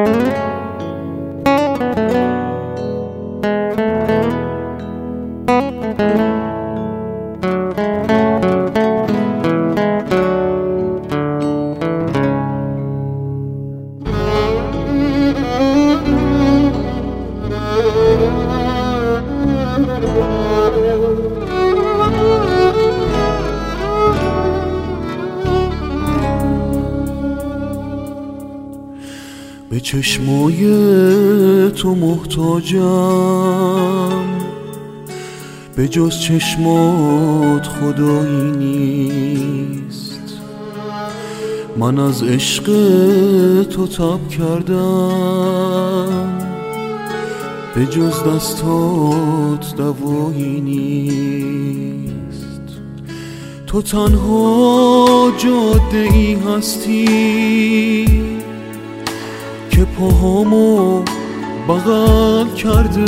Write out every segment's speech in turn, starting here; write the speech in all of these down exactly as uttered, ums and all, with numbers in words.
به چشمای تو محتاجم، به جز چشمات خدایی نیست. من از عشق تو تب کردم، به جز دستات دوایی نیست. تو تنها جاده ای هستی که پاهامو بغل کرده.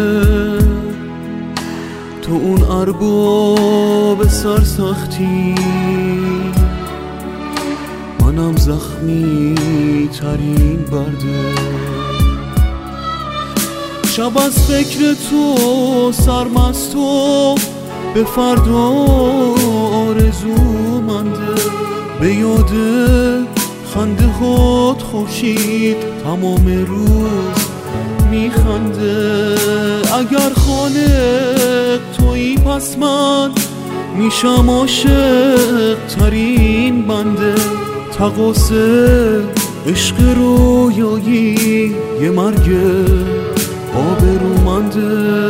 تو اون ارباب سرسختی، منم زخمی ترین برده. شب از فکر تو سرمست و به فردا آرزو منده. به یاد خنده هات خورشید تمام روز میخنده. اگر خالق تویی پس من میشم عاشق ترین بنده. تقاص عشق رویایی یه مرگ آبرومنده.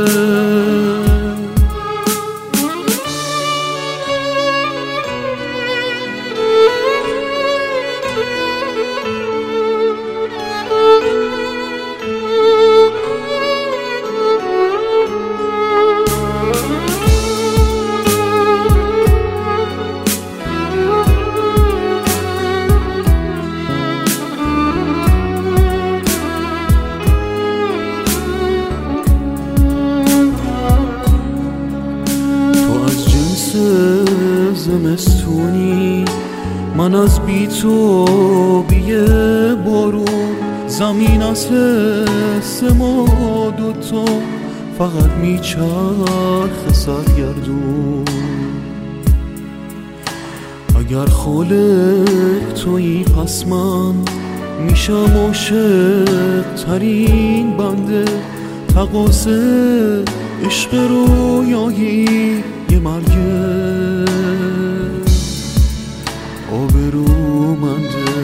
زمستونی من از بی تو بی بارون، زمین از حس ما دوتا فقط میچرخ سرگردون. اگر خالق تویی پس من میشم عاشق ترین بنده. تقاص عشق رویایی یه مرگ آبرومنده.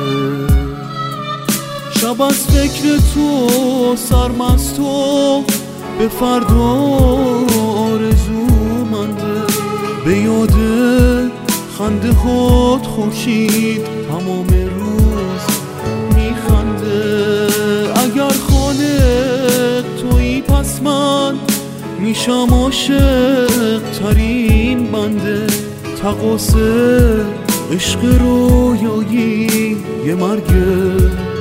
شب از فکر تو سرمست و به فردا آرزو منده. به یاد خنده هات خورشید تمام روز میخنده. اگر خالق تویی پس من میشم عاشق ترین بنده. تقاص عشق رویایی یه مرگ